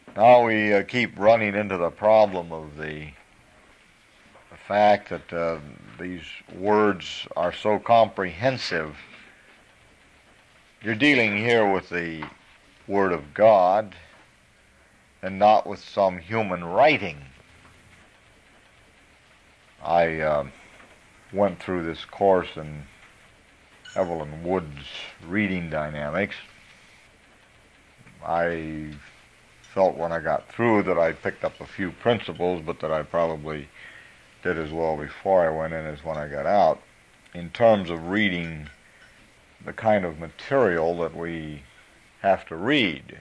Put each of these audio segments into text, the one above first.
Now we keep running into the problem of the fact that these words are so comprehensive. You're dealing here with the Word of God and not with some human writing. I went through this course in Evelyn Wood's reading dynamics. I felt when I got through that I picked up a few principles, but that I probably did as well before I went in as when I got out. In terms of reading the kind of material that we have to read,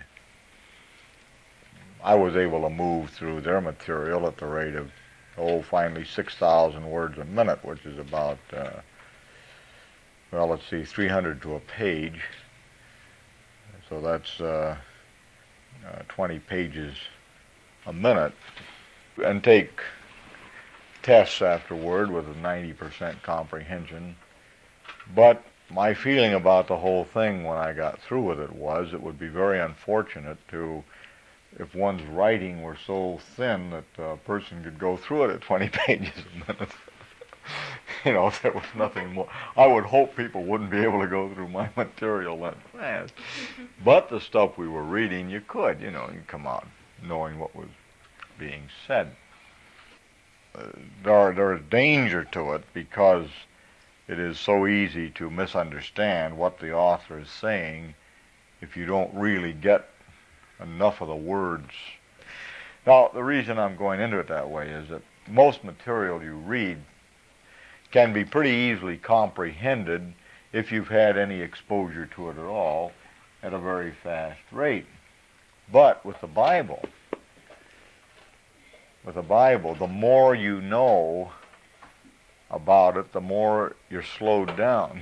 I was able to move through their material at the rate of, finally 6,000 words a minute, which is about, 300 to a page. So that's 20 pages a minute. And take tests afterward with a 90% comprehension. But my feeling about the whole thing when I got through with it was it would be very unfortunate if one's writing were so thin that a person could go through it at 20 pages a minute. If there was nothing more. I would hope people wouldn't be able to go through my material that fast. But the stuff we were reading, you could, you come out knowing what was being said. There is danger to it because it is so easy to misunderstand what the author is saying if you don't really get enough of the words. Now, the reason I'm going into it that way is that most material you read can be pretty easily comprehended if you've had any exposure to it at all at a very fast rate. But with the Bible, the more you know about it, the more you're slowed down.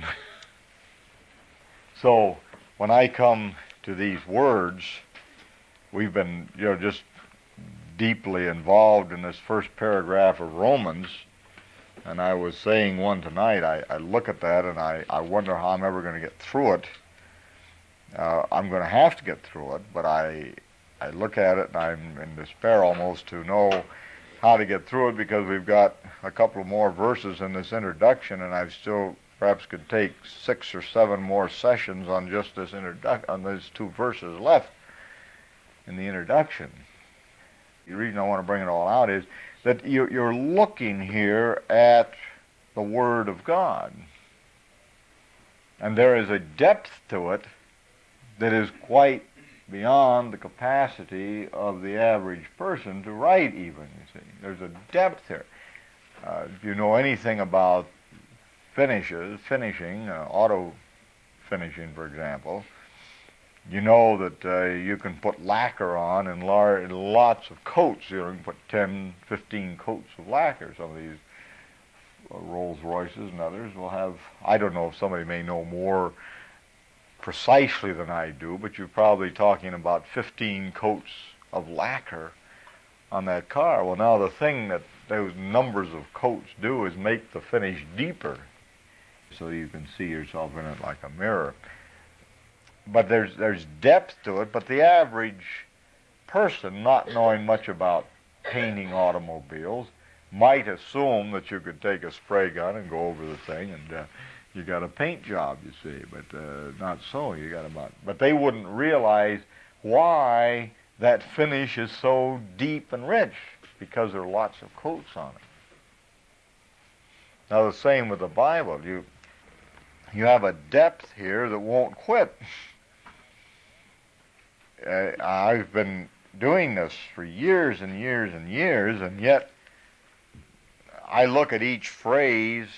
So when I come to these words, we've been just deeply involved in this first paragraph of Romans, and I was saying one tonight, I look at that and I wonder how I'm ever going to get through it. I'm going to have to get through it, but I look at it and I'm in despair almost to know how to get through it, because we've got a couple more verses in this introduction, and I still perhaps could take 6 or 7 more sessions on just this on these 2 verses left in the introduction. The reason I want to bring it all out is that you're looking here at the Word of God, and there is a depth to it that is quite beyond the capacity of the average person to write even, you see. There's a depth here. If you know anything about finishing, auto finishing, for example, you know that you can put lacquer on in lots of coats. You can put 10, 15 coats of lacquer. Some of these Rolls Royces and others will have, I don't know if somebody may know more precisely than I do, but you're probably talking about 15 coats of lacquer on that car. Well, now the thing that those numbers of coats do is make the finish deeper, so you can see yourself in it like a mirror. But there's depth to it, but the average person, not knowing much about painting automobiles, might assume that you could take a spray gun and go over the thing and you got a paint job, you see, but not so. But they wouldn't realize why that finish is so deep and rich, because there are lots of coats on it. Now the same with the Bible. You have a depth here that won't quit. I've been doing this for years and years and years, and yet I look at each phrase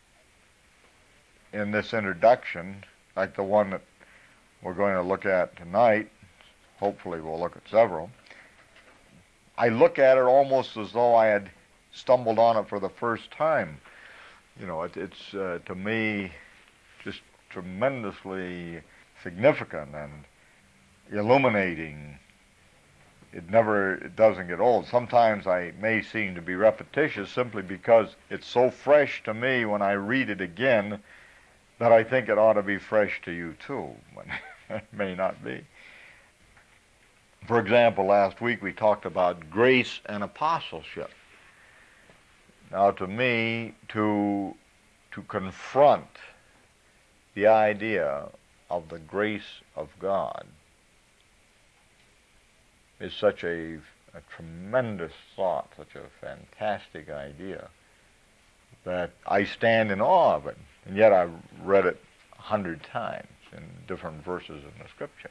in this introduction, like the one that we're going to look at tonight. Hopefully we'll look at several. I look at it almost as though I had stumbled on it for the first time. It's to me just tremendously significant and illuminating. It doesn't get old. Sometimes I may seem to be repetitious simply because it's so fresh to me when I read it again that I think it ought to be fresh to you too, but it may not be. For example, last week we talked about grace and apostleship. Now, to me, to confront the idea of the grace of God is such a tremendous thought, such a fantastic idea, that I stand in awe of it. And yet I've read it 100 times in different verses in the Scripture.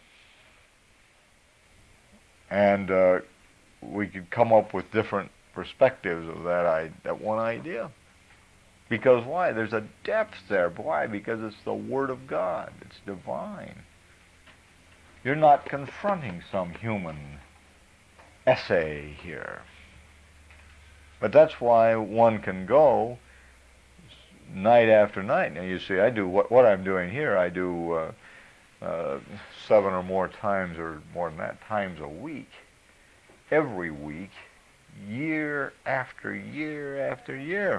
And we could come up with different perspectives of that one idea. Because why? There's a depth there. Why? Because it's the Word of God. It's divine. You're not confronting some human essay here. But that's why one can go night after night. Now you see, I do what I'm doing here, I do 7 or more times, or more than that, times a week. Every week, year after year after year.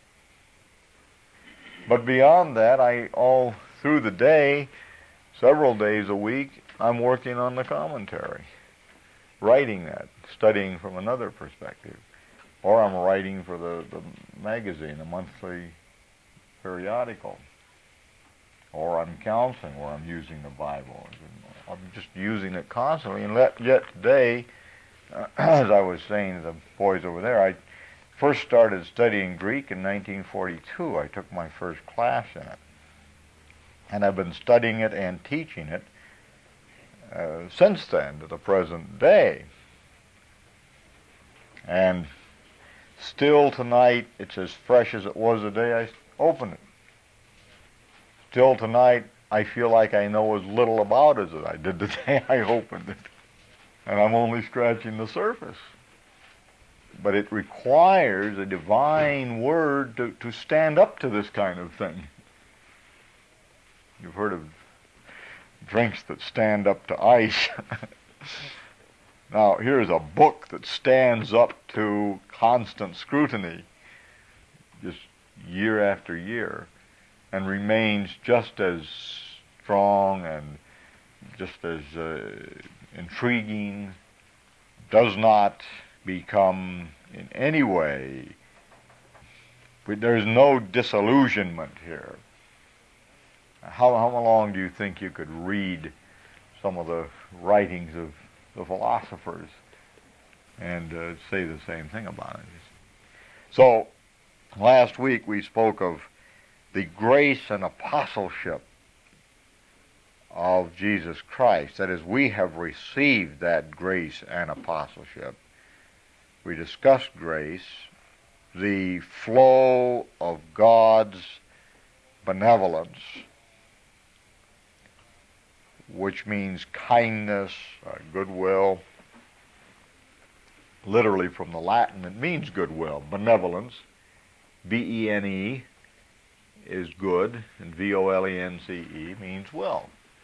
But beyond that, all through the day, several days a week, I'm working on the commentary, writing that, studying from another perspective. Or I'm writing for the magazine, the monthly periodical. Or I'm counseling, or I'm using the Bible. I'm just using it constantly. And yet today, as I was saying to the boys over there, I first started studying Greek in 1942. I took my first class in it. And I've been studying it and teaching it since then to the present day. And still tonight, it's as fresh as it was the day I opened it. Still tonight, I feel like I know as little about it as I did the day I opened it. And I'm only scratching the surface. But it requires a divine word to stand up to this kind of thing. You've heard of drinks that stand up to ice. Now, here's a book that stands up to constant scrutiny, just year after year, and remains just as strong and just as intriguing, does not become in any way, there's no disillusionment here. How long do you think you could read some of the writings of the philosophers and say the same thing about it? So, last week we spoke of the grace and apostleship of Jesus Christ. That is, we have received that grace and apostleship. We discussed grace, the flow of God's benevolence, which means kindness, goodwill. Literally from the Latin, it means goodwill. Benevolence, B-E-N-E, is good, and V-O-L-E-N-C-E means will.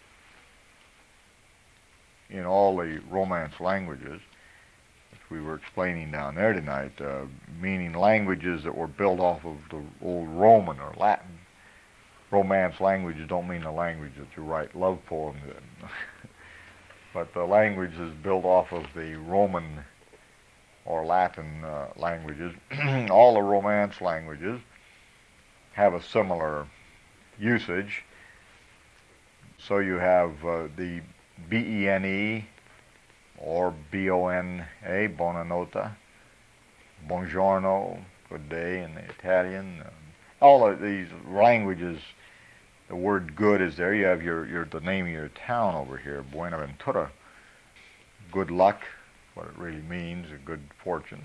In all the Romance languages, which we were explaining down there tonight, meaning languages that were built off of the old Roman or Latin. Romance languages don't mean the language that you write love poems in, but the language is built off of the Roman or Latin languages. All the Romance languages have a similar usage. So you have the B-E-N-E or B-O-N-A, buonanotte, buongiorno, good day in the Italian. All of these languages, the word good is there. You have the name of your town over here, Buenaventura. Good luck, what it really means, a good fortune.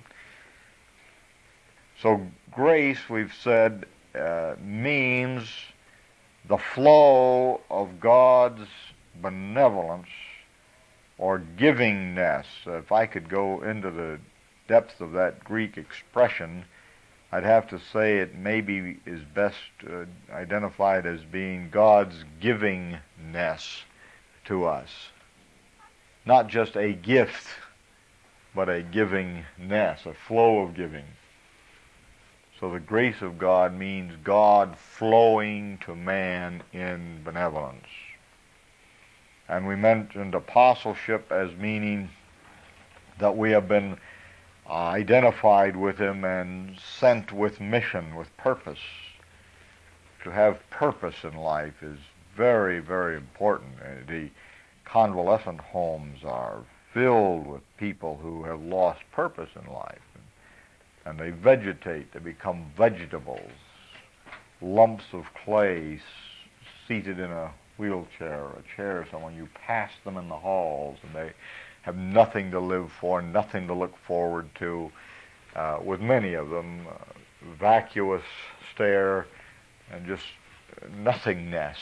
So grace, we've said, means the flow of God's benevolence or givingness. If I could go into the depth of that Greek expression, I'd have to say it maybe is best identified as being God's givingness to us. Not just a gift, but a givingness, a flow of giving. So the grace of God means God flowing to man in benevolence. And we mentioned apostleship as meaning that we have been identified with him and sent with mission, with purpose. To have purpose in life is very, very important. The convalescent homes are filled with people who have lost purpose in life. And they vegetate, they become vegetables, lumps of clay seated in a wheelchair or a chair somewhere. You pass them in the halls and they have nothing to live for, nothing to look forward to. With many of them, vacuous stare and just nothingness.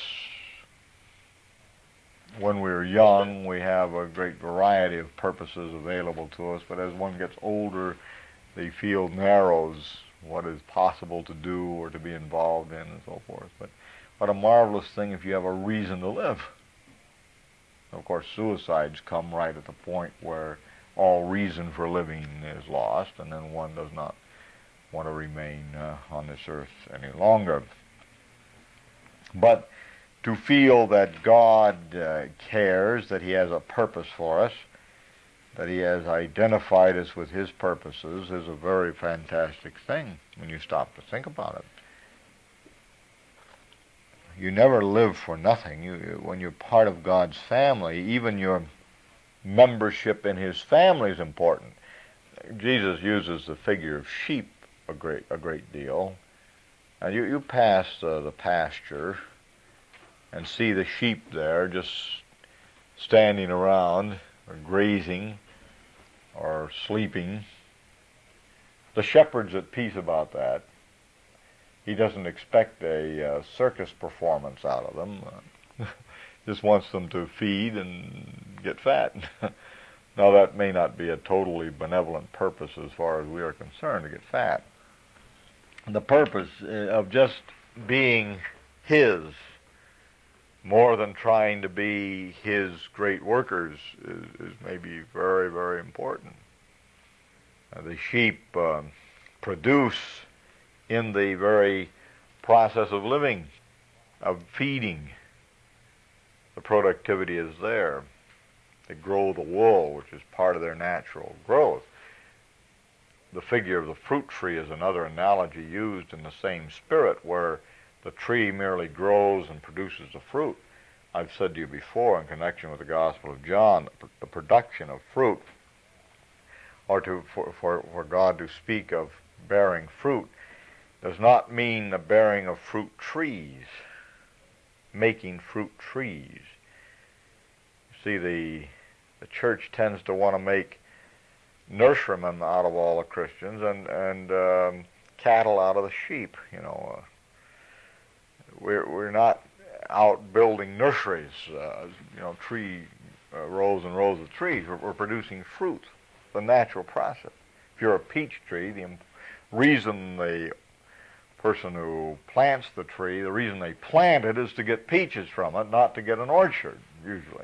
When we're young, we have a great variety of purposes available to us, but as one gets older, the field narrows what is possible to do or to be involved in and so forth. But what a marvelous thing if you have a reason to live. Of course, suicides come right at the point where all reason for living is lost, and then one does not want to remain on this earth any longer. But to feel that God cares, that he has a purpose for us, that he has identified us with his purposes is a very fantastic thing when you stop to think about it. You never live for nothing. When you're part of God's family, even your membership in his family is important. Jesus uses the figure of sheep a great deal. And you pass the pasture and see the sheep there just standing around or grazing or sleeping. The shepherd's at peace about that. He doesn't expect a circus performance out of them. Just wants them to feed and get fat. Now that may not be a totally benevolent purpose as far as we are concerned, to get fat. The purpose of just being his, more than trying to be his great workers, is maybe very, very important. The sheep produce in the very process of living, of feeding. The productivity is there. They grow the wool, which is part of their natural growth. The figure of the fruit tree is another analogy used in the same spirit, where the tree merely grows and produces the fruit. I've said to you before in connection with the Gospel of John, the production of fruit, or for God to speak of bearing fruit, does not mean the bearing of fruit trees, making fruit trees. See, the church tends to want to make nurserymen out of all the Christians and cattle out of the sheep. We're not out building nurseries, rows and rows of trees. We're producing fruit, the natural process. If you're a peach tree, the reason the person who plants the tree, the reason they plant it is to get peaches from it, not to get an orchard, usually.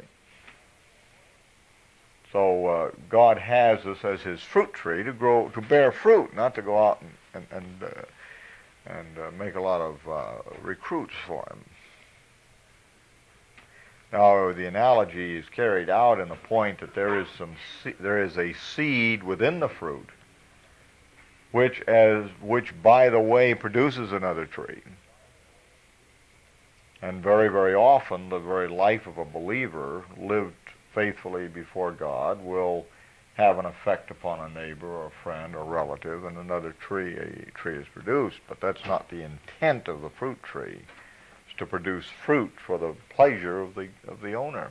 So God has us as his fruit tree to bear fruit, not to go out and make a lot of recruits for him. Now, the analogy is carried out in the point that there is a seed within the fruit, which by the way produces another tree. And very, very often, the very life of a believer lived faithfully before God will have an effect upon a neighbor or a friend or relative, and a tree is produced. But that's not the intent of the fruit tree. It's to produce fruit for the pleasure of the owner.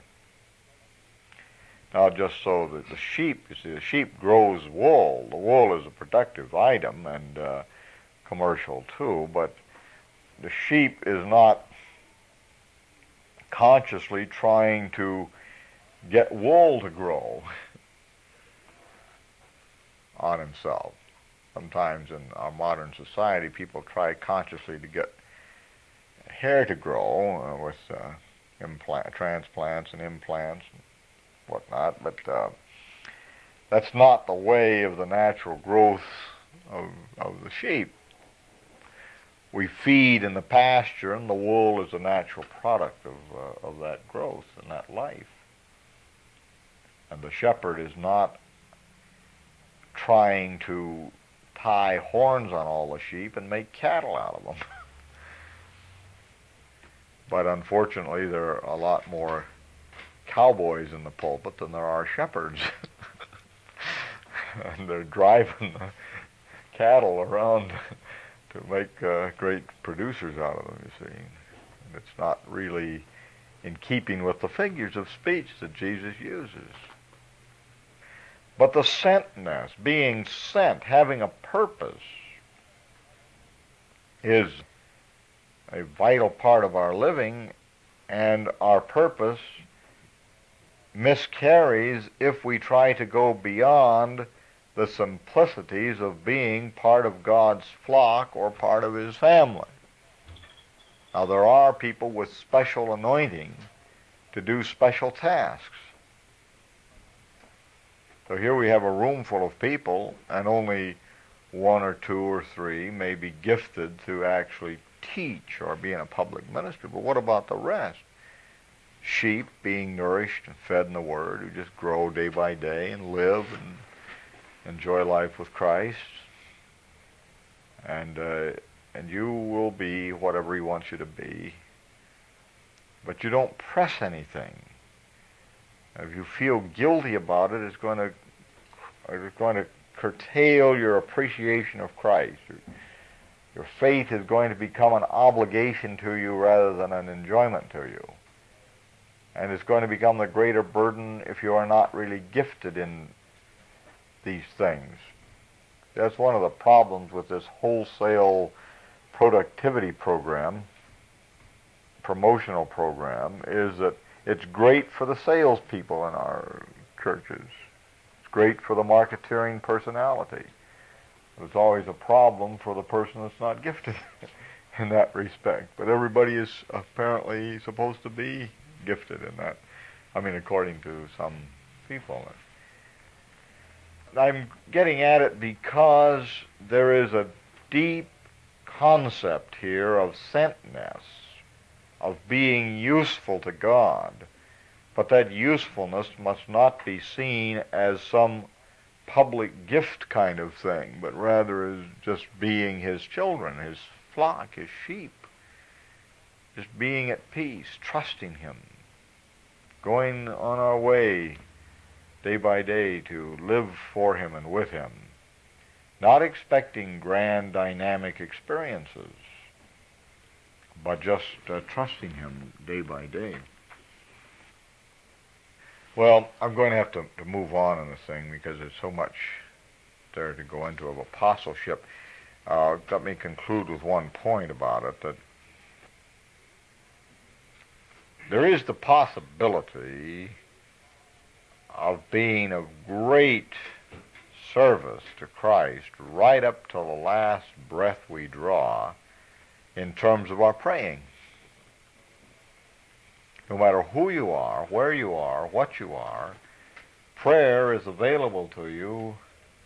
Now, just so that the sheep, you see, the sheep grows wool. The wool is a productive item and commercial too, but the sheep is not consciously trying to get wool to grow on himself. Sometimes in our modern society, people try consciously to get hair to grow with transplants and implants and whatnot, but that's not the way of the natural growth of the sheep. We feed in the pasture, and the wool is a natural product of that growth and that life. And the shepherd is not trying to tie horns on all the sheep and make cattle out of them. But unfortunately, there are a lot more cowboys in the pulpit than there are shepherds. And they're driving the cattle around to make great producers out of them, you see. And it's not really in keeping with the figures of speech that Jesus uses. But the sentness, being sent, having a purpose, is a vital part of our living, and our purpose miscarries if we try to go beyond the simplicities of being part of God's flock or part of His family. Now, there are people with special anointing to do special tasks. So here we have a room full of people, and only one or two or three may be gifted to actually teach or be in a public ministry. But what about the rest? Sheep being nourished and fed in the Word, who just grow day by day and live and enjoy life with Christ. And you will be whatever He wants you to be. But you don't press anything. If you feel guilty about it, it's going to curtail your appreciation of Christ. Your faith is going to become an obligation to you rather than an enjoyment to you. And it's going to become the greater burden if you are not really gifted in these things. That's one of the problems with this wholesale productivity program, promotional program, is that it's great for the salespeople in our churches. It's great for the marketeering personality. It's always a problem for the person that's not gifted in that respect. But everybody is apparently supposed to be gifted in that. I mean, according to some people. I'm getting at it because there is a deep concept here of sentness, of being useful to God. But that usefulness must not be seen as some public gift kind of thing, but rather as just being His children, His flock, His sheep. Just being at peace, trusting Him, going on our way day by day to live for Him and with Him, not expecting grand dynamic experiences, but just trusting Him day by day. Well, I'm going to have to move on in this thing because there's so much there to go into of apostleship. Let me conclude with one point about it, that there is the possibility of being of great service to Christ right up till the last breath we draw in terms of our praying. No matter who you are, where you are, what you are, prayer is available to you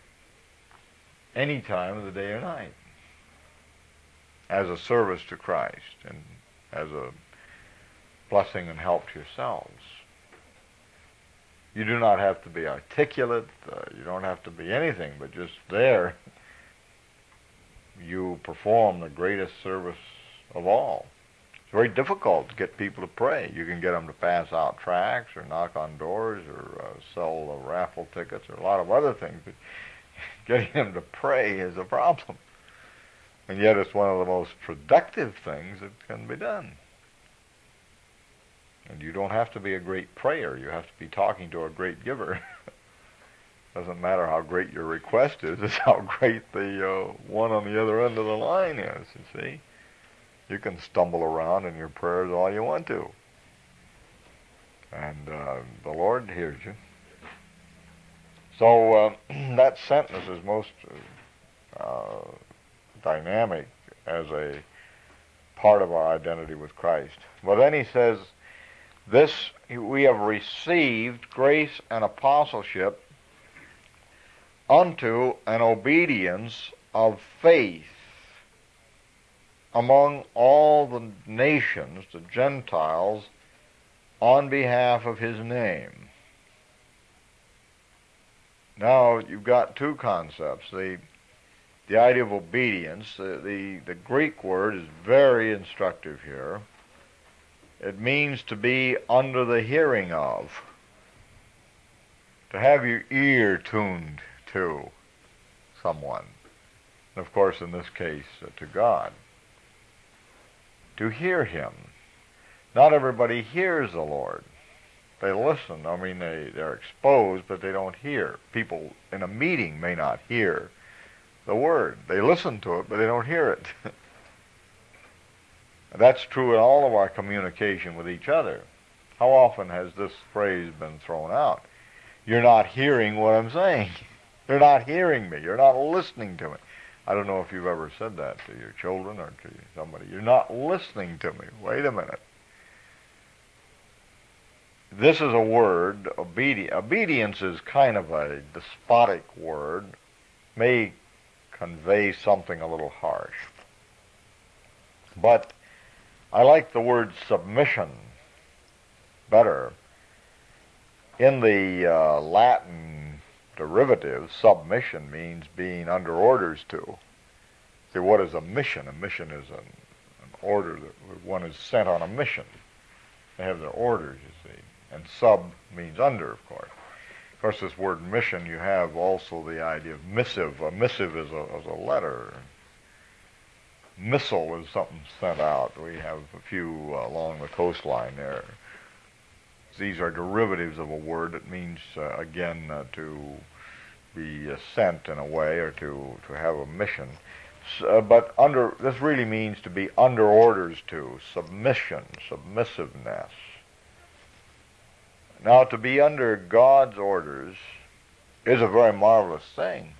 any time of the day or night as a service to Christ and as a blessing and help to yourselves. You do not have to be articulate. You don't have to be anything, but just there you perform the greatest service of all. It's very difficult to get people to pray. You can get them to pass out tracts or knock on doors or sell raffle tickets or a lot of other things, but getting them to pray is a problem. And yet it's one of the most productive things that can be done. And you don't have to be a great prayer. You have to be talking to a great giver. Doesn't matter how great your request is. It's how great the one on the other end of the line is, you see. You can stumble around in your prayers all you want to. And the Lord hears you. So that sentence is most dynamic as a part of our identity with Christ. But then he says, this we have received grace and apostleship unto an obedience of faith among all the nations, the Gentiles, on behalf of His name. Now you've got two concepts. The idea of obedience, the Greek word is very instructive here. It means to be under the hearing of, to have your ear tuned to someone. And of course, in this case, to God. To hear Him. Not everybody hears the Lord. They listen. I mean, they're exposed, but they don't hear. People in a meeting may not hear the Word. They listen to it, but they don't hear it. That's true in all of our communication with each other. How often has this phrase been thrown out? You're not hearing what I'm saying. You're not hearing me. You're not listening to me. I don't know if you've ever said that to your children or to somebody. You're not listening to me. Wait a minute. This is a word, obedience is kind of a despotic word, may convey something a little harsh. But I like the word submission better. In the Latin derivative, submission means being under orders to. See, what is a mission? A mission is an order that one is sent on a mission. They have their orders, you see. And sub means under, of course. Of course, this word mission, you have also the idea of missive. A missive is a letter. Missile is something sent out. We have a few along the coastline there. These are derivatives of a word that means, again, to be sent in a way or to have a mission. But this really means to be under orders to, submission, submissiveness. Now, to be under God's orders is a very marvelous thing.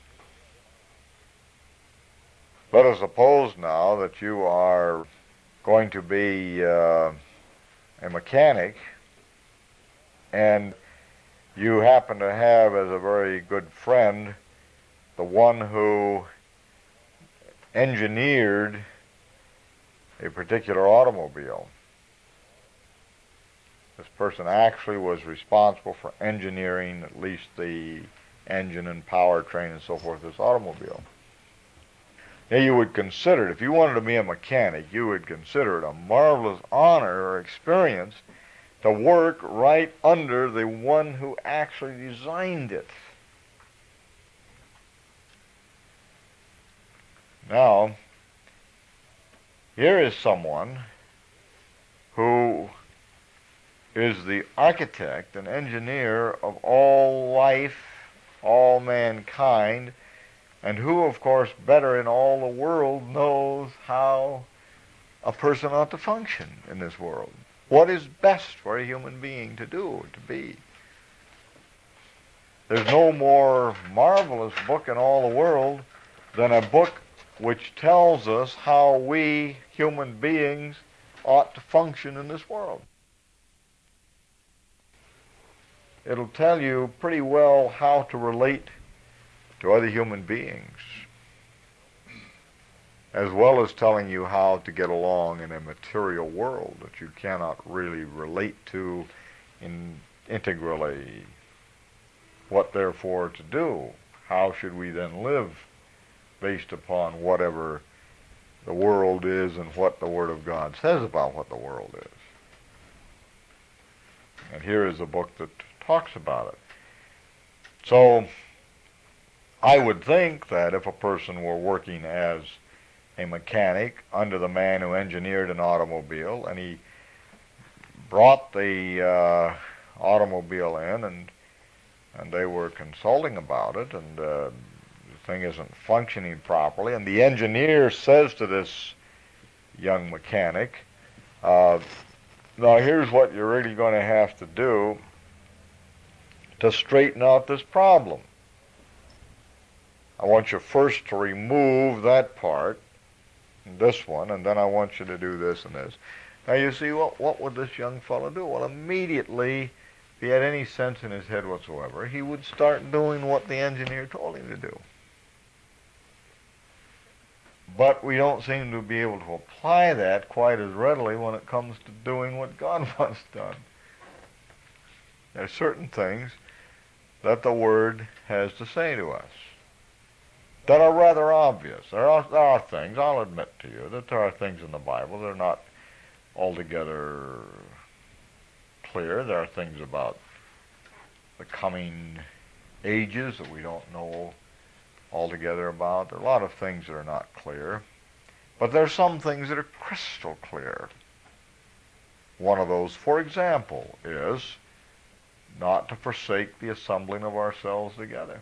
Let us suppose now that you are going to be a mechanic, and you happen to have as a very good friend the one who engineered a particular automobile. This person actually was responsible for engineering at least the engine and powertrain and so forth of this automobile. Now you would consider it, if you wanted to be a mechanic, you would consider it a marvelous honor or experience to work right under the one who actually designed it. Now, here is someone who is the architect and engineer of all life, all mankind, and who, of course, better in all the world knows how a person ought to function in this world. What is best for a human being to do, to be. There's no more marvelous book in all the world than a book which tells us how we human beings ought to function in this world. It'll tell you pretty well how to relate to other human beings, as well as telling you how to get along in a material world that you cannot really relate to integrally. What therefore to do? How should we then live based upon whatever the world is and what the Word of God says about what the world is? And here is a book that talks about it. So I would think that if a person were working as a mechanic under the man who engineered an automobile, and he brought the automobile in, and they were consulting about it, and the thing isn't functioning properly, and the engineer says to this young mechanic, now here's what you're really going to have to do to straighten out this problem. I want you first to remove that part, this one, and then I want you to do this and this. Now you see, what would this young fellow do? Well, immediately, if he had any sense in his head whatsoever, he would start doing what the engineer told him to do. But we don't seem to be able to apply that quite as readily when it comes to doing what God wants done. There are certain things that the Word has to say to us that are rather obvious. There are things, I'll admit to you, that there are things in the Bible that are not altogether clear. There are things about the coming ages that we don't know altogether about. There are a lot of things that are not clear. But there are some things that are crystal clear. One of those, for example, is not to forsake the assembling of ourselves together.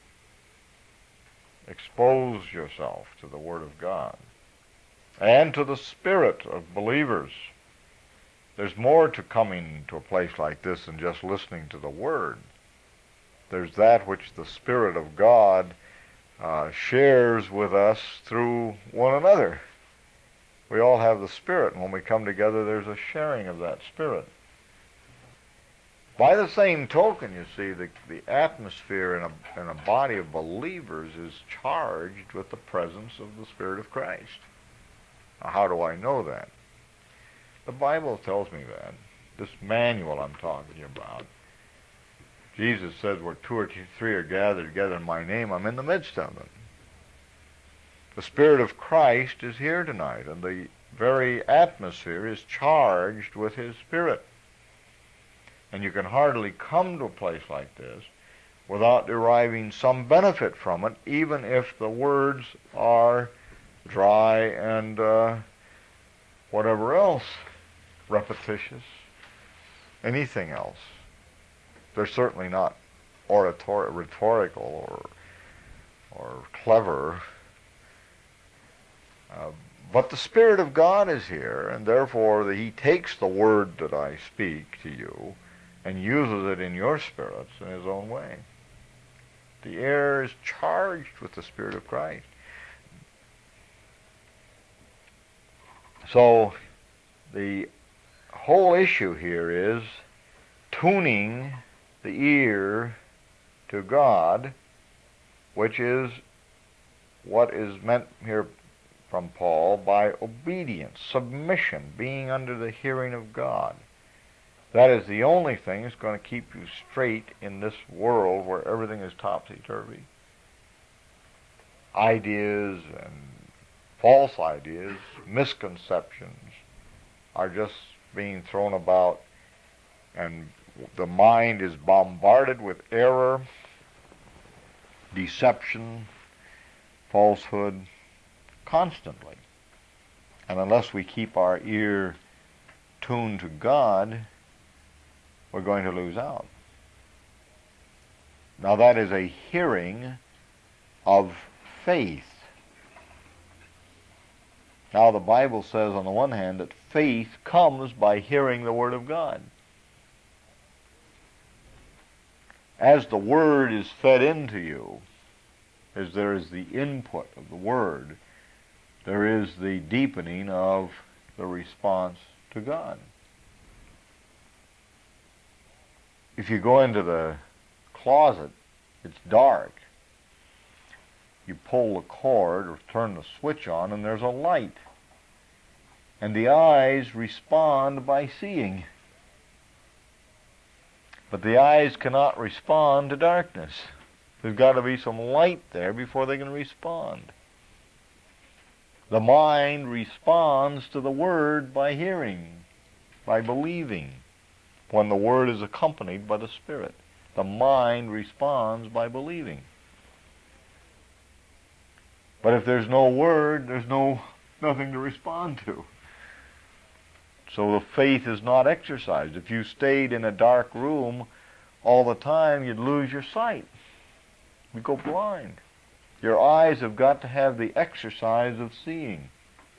Expose yourself to the Word of God and to the Spirit of believers. There's more to coming to a place like this than just listening to the Word. There's that which the Spirit of God shares with us through one another. We all have the Spirit, and when we come together, there's a sharing of that Spirit. By the same token, you see, the atmosphere in a body of believers is charged with the presence of the Spirit of Christ. Now, how do I know that? The Bible tells me that. This manual I'm talking about. Jesus said, where two or three are gathered together in my name, I'm in the midst of them. The Spirit of Christ is here tonight, and the very atmosphere is charged with His Spirit. And you can hardly come to a place like this without deriving some benefit from it, even if the words are dry and whatever else, repetitious, anything else. They're certainly not rhetorical or clever. But the Spirit of God is here, and therefore He takes the word that I speak to you and uses it in your spirits in His own way. The air is charged with the Spirit of Christ. So the whole issue here is tuning the ear to God, which is what is meant here from Paul by obedience, submission, being under the hearing of God. That is the only thing that's going to keep you straight in this world where everything is topsy-turvy. Ideas and false ideas, misconceptions are just being thrown about, and the mind is bombarded with error, deception, falsehood constantly. And unless we keep our ear tuned to God, we're going to lose out. Now that is a hearing of faith. Now the Bible says on the one hand that faith comes by hearing the Word of God. As the Word is fed into you, as there is the input of the Word, there is the deepening of the response to God. If you go into the closet, it's dark. You pull the cord or turn the switch on and there's a light. And the eyes respond by seeing. But the eyes cannot respond to darkness. There's got to be some light there before they can respond. The mind responds to the Word by hearing, by believing. When the Word is accompanied by the Spirit, the mind responds by believing. But if there's no Word, there's nothing to respond to. So the faith is not exercised. If you stayed in a dark room all the time, you'd lose your sight. You'd go blind. Your eyes have got to have the exercise of seeing.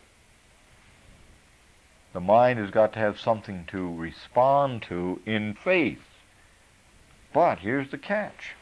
The mind has got to have something to respond to in faith. But here's the catch.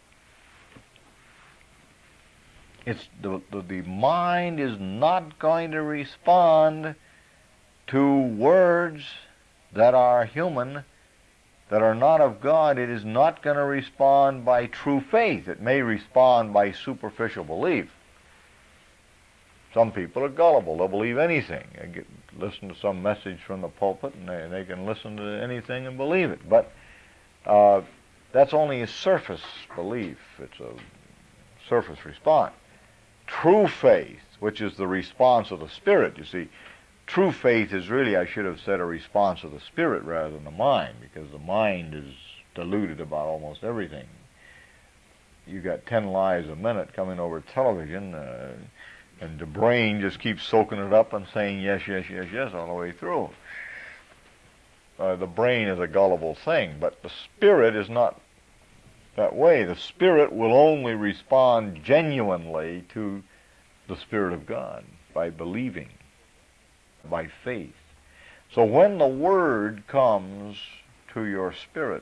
The mind is not going to respond to words that are human, that are not of God. It is not going to respond by true faith. It may respond by superficial belief. Some people are gullible. They'll believe anything. They listen to some message from the pulpit, and they can listen to anything and believe it. But That's only a surface belief. It's a surface response. True faith, which is the response of the Spirit, you see, true faith is really, I should have said, a response of the Spirit rather than the mind, because the mind is deluded about almost everything. You got 10 lies a minute coming over television, and the brain just keeps soaking it up and saying yes, yes, yes, yes all the way through. The brain is a gullible thing, but the Spirit is not that way. The Spirit will only respond genuinely to the Spirit of God by believing, by faith. So when the Word comes to your spirit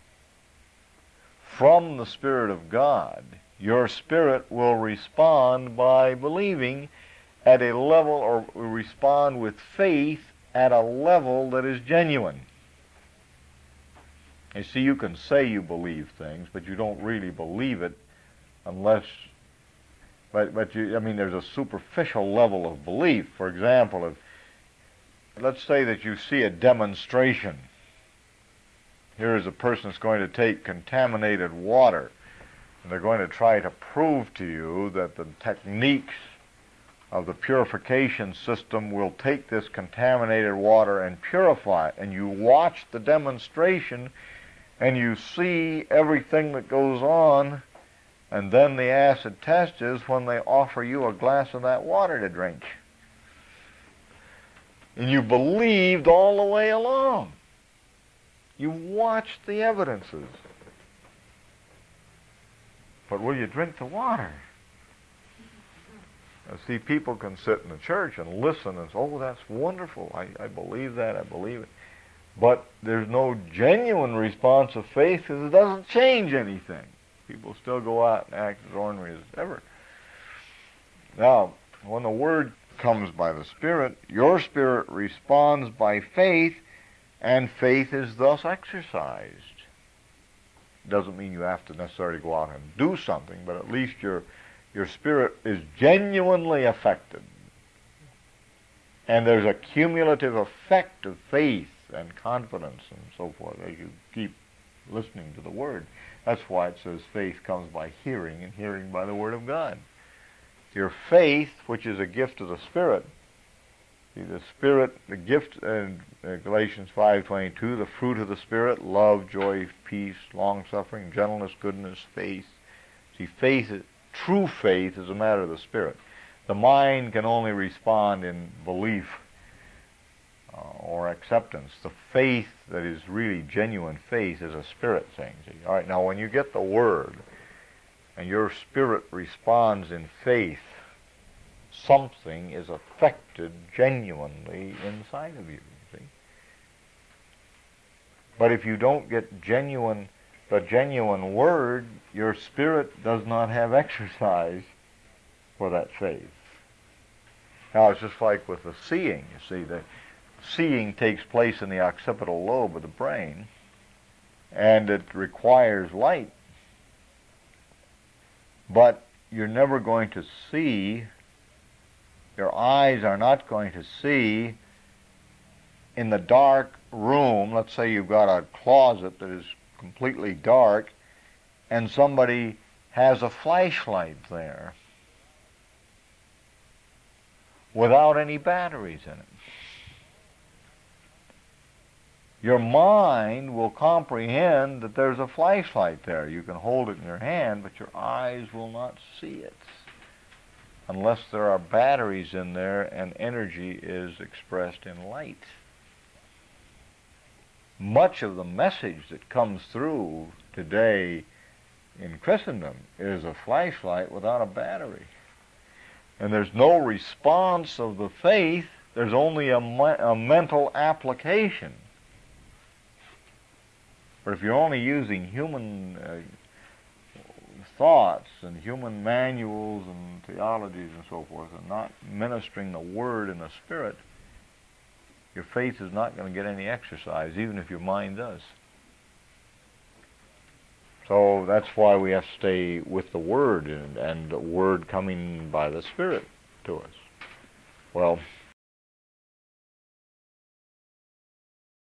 from the Spirit of God, your spirit will respond by believing at a level, or respond with faith at a level that is genuine. You see, you can say you believe things, but you don't really believe it unless, but you, I mean, there's a superficial level of belief. For example, if, let's say that you see a demonstration. Here is a person that's going to take contaminated water, and they're going to try to prove to you that the techniques of the purification system will take this contaminated water and purify it. And you watch the demonstration, and you see everything that goes on, and then the acid test is when they offer you a glass of that water to drink. And you believed all the way along. You watched the evidences. But will you drink the water? Now, see, people can sit in the church and listen and say, oh, that's wonderful. I believe that. I believe it. But there's no genuine response of faith because it doesn't change anything. People still go out and act as ornery as ever. Now, when the Word comes by the Spirit, your spirit responds by faith, and faith is thus exercised. It doesn't mean you have to necessarily go out and do something, but at least your spirit is genuinely affected. And there's a cumulative effect of faith and confidence and so forth as you keep listening to the Word. That's why it says faith comes by hearing, and hearing by the Word of God. Your faith, which is a gift of the Spirit, see, the Spirit, the gift in Galatians 5:22, the fruit of the Spirit, love, joy, peace, long-suffering, gentleness, goodness, faith. See, true faith is a matter of the Spirit. The mind can only respond in belief or acceptance. The faith that is really genuine faith is a spirit thing. See? All right, now when you get the Word and your spirit responds in faith, something is affected genuinely inside of you. See? But if you don't get the genuine Word, your spirit does not have exercise for that faith. Now it's just like with the seeing. You see, the seeing takes place in the occipital lobe of the brain, and it requires light. But you're never going to see, your eyes are not going to see in the dark room. Let's say you've got a closet that is completely dark, and somebody has a flashlight there without any batteries in it. Your mind will comprehend that there's a flashlight there. You can hold it in your hand, but your eyes will not see it unless there are batteries in there and energy is expressed in light. Much of the message that comes through today in Christendom is a flashlight without a battery. And there's no response of the faith. There's only a mental application. But if you're only using human thoughts and human manuals and theologies and so forth, and not ministering the Word in the Spirit, your faith is not going to get any exercise, even if your mind does. So that's why we have to stay with the Word, and the Word coming by the Spirit to us. Well,